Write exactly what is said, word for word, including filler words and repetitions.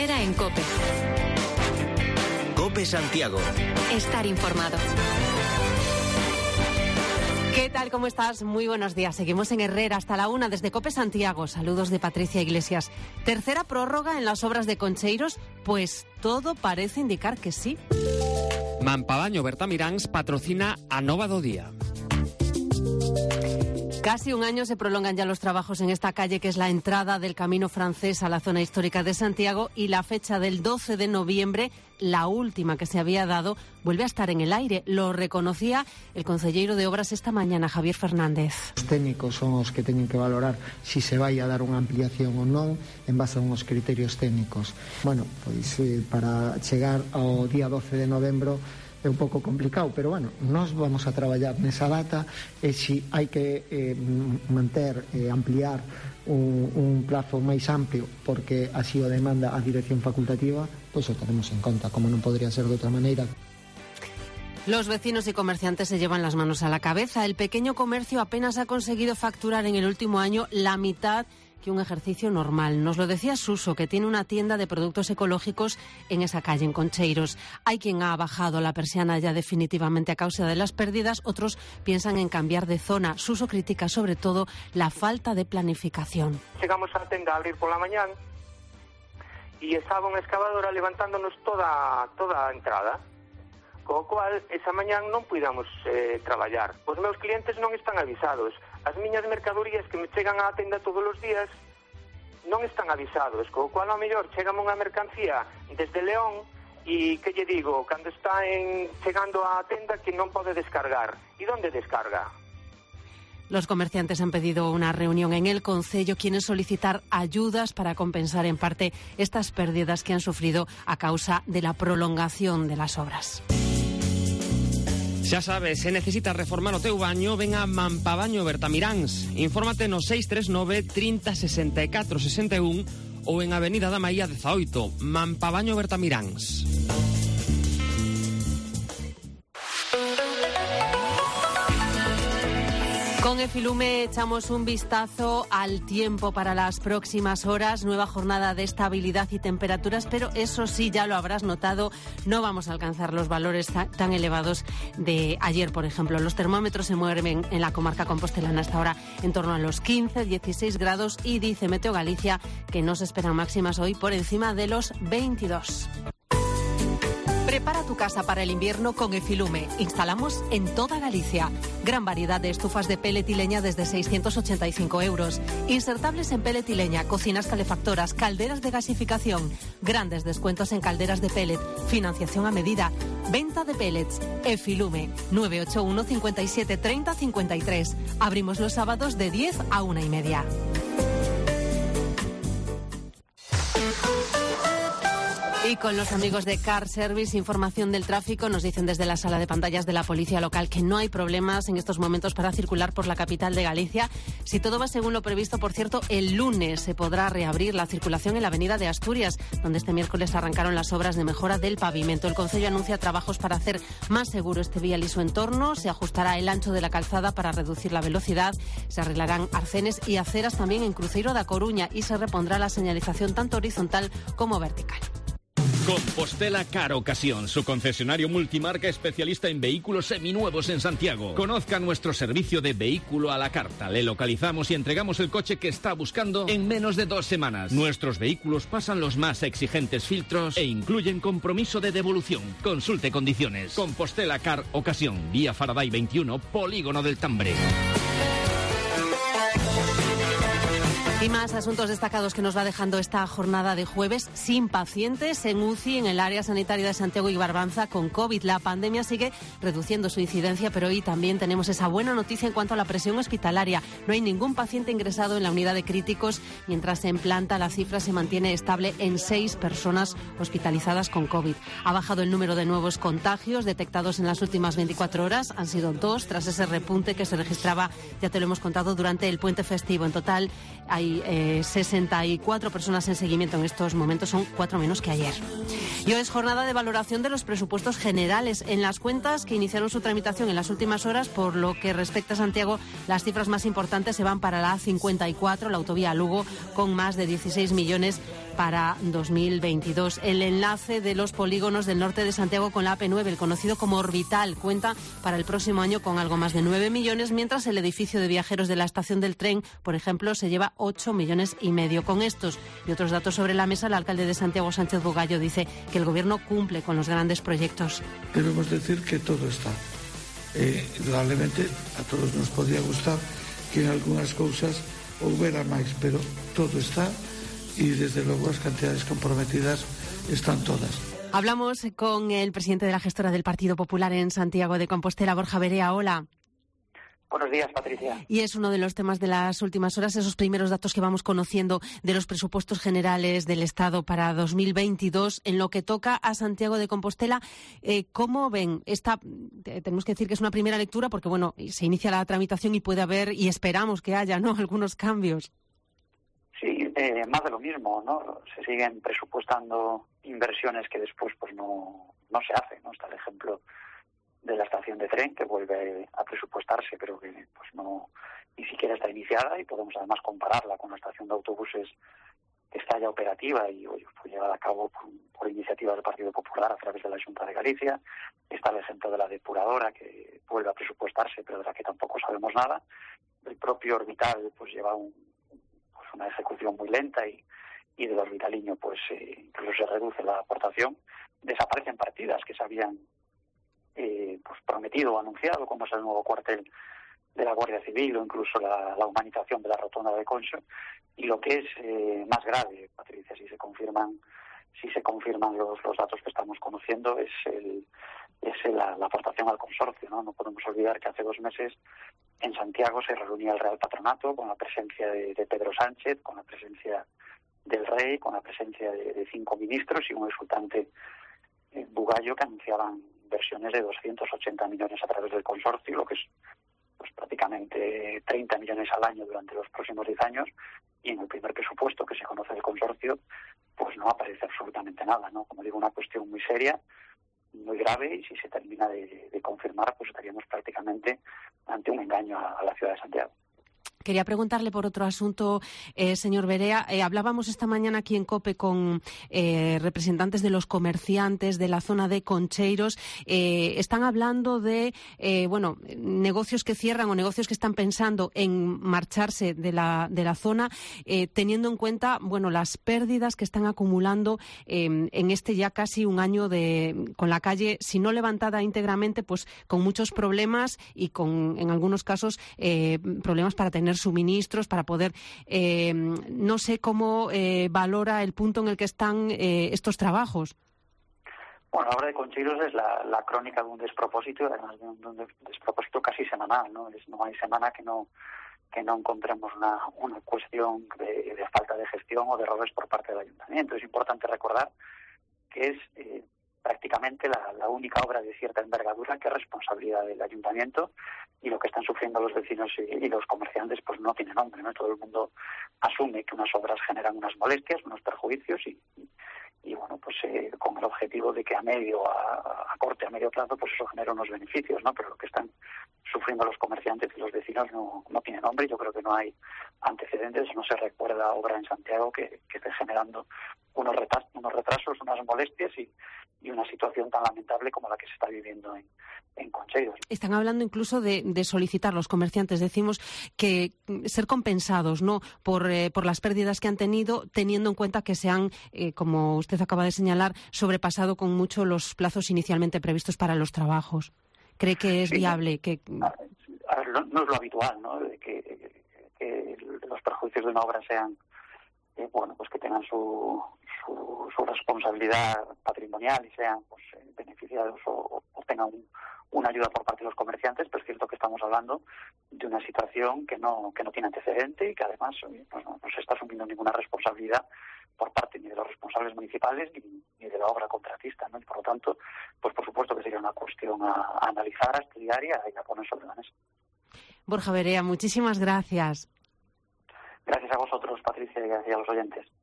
Herrera en COPE. COPE Santiago. Estar informado. ¿Qué tal? ¿Cómo estás? Muy buenos días. Seguimos en Herrera hasta la una desde COPE Santiago. Saludos de Patricia Iglesias. ¿Tercera prórroga en las obras de Concheiros? Pues todo parece indicar que sí. Mampabaño Bertamiráns patrocina a Nova do Día. Casi un año se prolongan ya los trabajos en esta calle, que es la entrada del Camino Francés a la zona histórica de Santiago, y la fecha del doce de noviembre, la última que se había dado, vuelve a estar en el aire. Lo reconocía el concelleiro de Obras esta mañana, Javier Fernández. Os técnicos son os que teñen que valorar si se vai a dar unha ampliación ou non en base a uns criterios técnicos. Bueno, pois eh, para chegar ao día doce de novembro é un pouco complicado, pero bueno, nós vamos a traballar nesa data e se hai que eh, manter, eh, ampliar un, un plazo máis amplio porque así o demanda a dirección facultativa, pois o tenemos en conta, como non podría ser de outra maneira. Los vecinos y comerciantes se llevan las manos a la cabeza. El pequeño comercio apenas ha conseguido facturar en el último año la mitad que un ejercicio normal. Nos lo decía Suso, que tiene una tienda de productos ecológicos en esa calle, en Concheiros. Hay quien ha bajado la persiana ya definitivamente a causa de las pérdidas, otros piensan en cambiar de zona. Suso critica sobre todo la falta de planificación. Chegamos á tenda a abrir pola mañán e estaba unha excavadora levantándonos toda, toda a entrada, co cual esa mañán non puidamos eh, traballar. Os meus clientes non están avisados. As miñas mercadorías que me chegan á tenda todos os días non están avisados, co cual ao mellor chegame unha mercancía desde León e que lle digo, cando está en, chegando á tenda que non pode descargar. E onde descarga? Los comerciantes han pedido una reunión en el concello, quieren solicitar ayudas para compensar en parte estas pérdidas que han sufrido a causa de la prolongación de las obras. Xa sabes, se necesitas reformar o teu baño, ven a Mampabaño Bertamiráns. Infórmate no seis tres nove, trinta, sesenta e catro, sesenta e un ou en Avenida da Maía dezaoito. Mampabaño Bertamiráns. Con Efilume echamos un vistazo al tiempo para las próximas horas. Nueva jornada de estabilidad y temperaturas, pero eso sí, ya lo habrás notado, no vamos a alcanzar los valores tan elevados de ayer, por ejemplo. Los termómetros se mueven en la comarca compostelana hasta ahora en torno a los quince, dieciséis grados y dice Meteo Galicia que no se esperan máximas hoy por encima de los veintidós. Prepara tu casa para el invierno con Efilume. Instalamos en toda Galicia. Gran variedad de estufas de pellet y leña desde seiscientos ochenta y cinco euros. Insertables en pellet y leña, cocinas calefactoras, calderas de gasificación. Grandes descuentos en calderas de pellet. Financiación a medida. Venta de pellets. Efilume. nueve ocho uno, cincuenta y siete, treinta, cincuenta y tres. Abrimos los sábados de diez a una y media. Y con los amigos de Car Service, información del tráfico, nos dicen desde la sala de pantallas de la policía local que no hay problemas en estos momentos para circular por la capital de Galicia. Si todo va según lo previsto, por cierto, el lunes se podrá reabrir la circulación en la avenida de Asturias, donde este miércoles arrancaron las obras de mejora del pavimento. El concello anuncia trabajos para hacer más seguro este vial y su entorno. Se ajustará el ancho de la calzada para reducir la velocidad. Se arreglarán arcenes y aceras también en Cruceiro da Coruña y se repondrá la señalización tanto horizontal como vertical. Compostela Car Ocasión, su concesionario multimarca especialista en vehículos seminuevos en Santiago. Conozca nuestro servicio de vehículo a la carta. Le localizamos y entregamos el coche que está buscando en menos de dos semanas. Nuestros vehículos pasan los más exigentes filtros e incluyen compromiso de devolución. Consulte condiciones. Compostela Car Ocasión, vía Faraday veintiuno, Polígono del Tambre. Y más asuntos destacados que nos va dejando esta jornada de jueves. Sin pacientes en U C I en el área sanitaria de Santiago y Barbanza con COVID. La pandemia sigue reduciendo su incidencia, pero hoy también tenemos esa buena noticia en cuanto a la presión hospitalaria. No hay ningún paciente ingresado en la unidad de críticos. Mientras en planta la cifra se mantiene estable en seis personas hospitalizadas con COVID. Ha bajado el número de nuevos contagios detectados en las últimas veinticuatro horas. Han sido dos tras ese repunte que se registraba, ya te lo hemos contado, durante el puente festivo. En total hay Eh, sesenta y cuatro personas en seguimiento en estos momentos, son cuatro menos que ayer. Y hoy es jornada de valoración de los presupuestos generales. En las cuentas que iniciaron su tramitación en las últimas horas, por lo que respecta a Santiago, las cifras más importantes se van para la A cincuenta y cuatro, la autovía a Lugo, con más de dieciséis millones para dos mil veintidós. El enlace de los polígonos del norte de Santiago con la A P nueve, el conocido como Orbital, cuenta para el próximo año con algo más de nueve millones, mientras el edificio de viajeros de la estación del tren, por ejemplo, se lleva ocho millones y medio. Con estos y otros datos sobre la mesa, el alcalde de Santiago, Sánchez Bugallo, dice que el gobierno cumple con los grandes proyectos. Debemos decir que todo está. Eh, probablemente a todos nos podría gustar que en algunas cosas hubiera más, pero todo está. Y desde luego las cantidades comprometidas están todas. Hablamos con el presidente de la gestora del Partido Popular en Santiago de Compostela, Borja Verea. Hola. Buenos días, Patricia. Y es uno de los temas de las últimas horas, esos primeros datos que vamos conociendo de los presupuestos generales del Estado para dos mil veintidós. En lo que toca a Santiago de Compostela, eh, ¿cómo ven? Esta, eh, tenemos que decir que es una primera lectura porque, bueno, se inicia la tramitación y puede haber, y esperamos que haya, ¿no?, algunos cambios. Sí, eh, más de lo mismo, ¿no? Se siguen presupuestando inversiones que después pues no, no se hacen, ¿no? Está el ejemplo de la estación de tren, que vuelve a presupuestarse, pero que pues no ni siquiera está iniciada, y podemos además compararla con la estación de autobuses que está ya operativa y hoy fue llevada a cabo por, por iniciativa del Partido Popular a través de la Xunta de Galicia. Está el ejemplo de la depuradora, que vuelve a presupuestarse, pero de la que tampoco sabemos nada. El propio Orbital pues lleva un una ejecución muy lenta y, y del Orbitaliño pues eh, incluso se reduce la aportación. Desaparecen partidas que se habían eh, pues prometido o anunciado, como es el nuevo cuartel de la Guardia Civil o incluso la, la humanización de la rotonda de Concho. Y lo que es eh, más grave, Patricia, si se confirman si se confirman los, los datos que estamos conociendo, es el es la, la aportación al consorcio, ¿no? No podemos olvidar que hace dos meses en Santiago se reunía el Real Patronato con la presencia de, de Pedro Sánchez, con la presencia del Rey, con la presencia de, de cinco ministros y un exultante eh, Bugallo, que anunciaban inversiones de doscientos ochenta millones a través del consorcio, lo que es pues prácticamente treinta millones al año durante los próximos diez años, y en el primer presupuesto que se conoce del consorcio pues no aparece absolutamente nada, ¿no? Como digo, una cuestión muy seria, muy grave, y si se termina de, de confirmar, pues estaríamos prácticamente ante un engaño a, a la ciudad de Santiago. Quería preguntarle por otro asunto, eh, señor Verea. Eh, hablábamos esta mañana aquí en COPE con eh, representantes de los comerciantes de la zona de Concheiros. Eh, están hablando de eh, bueno, negocios que cierran o negocios que están pensando en marcharse de la, de la zona, eh, teniendo en cuenta bueno, las pérdidas que están acumulando eh, en este ya casi un año de, con la calle, si no levantada íntegramente, pues con muchos problemas y con, en algunos casos, eh, problemas para tener suministros, para poder, eh, no sé cómo eh, valora el punto en el que están eh, estos trabajos. Bueno, la obra de Concheiros es la, la crónica de un despropósito, además de un, de un despropósito casi semanal, ¿no? Es, no hay semana que no que no encontremos una, una cuestión de, de falta de gestión o de errores por parte del Ayuntamiento. Es importante recordar que es eh, prácticamente la, la única obra de cierta envergadura que es responsabilidad del Ayuntamiento, y lo que están sufriendo los vecinos y, y los comerciantes pues no tiene nombre, ¿no? Todo el mundo asume que unas obras generan unas molestias, unos perjuicios y, y, y bueno, pues eh, con el objetivo de que a medio, a, a corte, a medio plazo, pues eso genera unos beneficios, ¿no? Pero lo que están sufriendo los comerciantes y los vecinos no, no tiene nombre. Yo creo que no hay antecedentes, no se recuerda obra en Santiago que, que esté generando unos retrasos, unos retrasos, unas molestias y, y una situación tan lamentable como la que se está viviendo en, en Concheiros. Están hablando incluso de, de solicitar los comerciantes, decimos que ser compensados, ¿no?, por, eh, por las pérdidas que han tenido, teniendo en cuenta que se han, eh, como usted acaba de señalar, sobrepasado con mucho los plazos inicialmente previstos para los trabajos. ¿Cree que es sí, viable? Que... A ver, no, no es lo habitual, ¿no?, de que, que los perjuicios de una obra sean, eh, bueno, pues que tengan su, su, su responsabilidad patrimonial y sean pues beneficiados o, o tengan un, una ayuda por parte de los comerciantes, pero es cierto que estamos hablando de una situación que no que no tiene antecedente y que además pues, no, no se está asumiendo ninguna responsabilidad por parte ni de los responsables municipales ni, ni de la obra contratista, ¿no? Y por lo tanto, pues por supuesto que sería una cuestión a, a analizar, a estudiar y a, y a poner sobre la mesa. Borja Verea, muchísimas gracias. Gracias a vosotros, Patricia, y a los oyentes.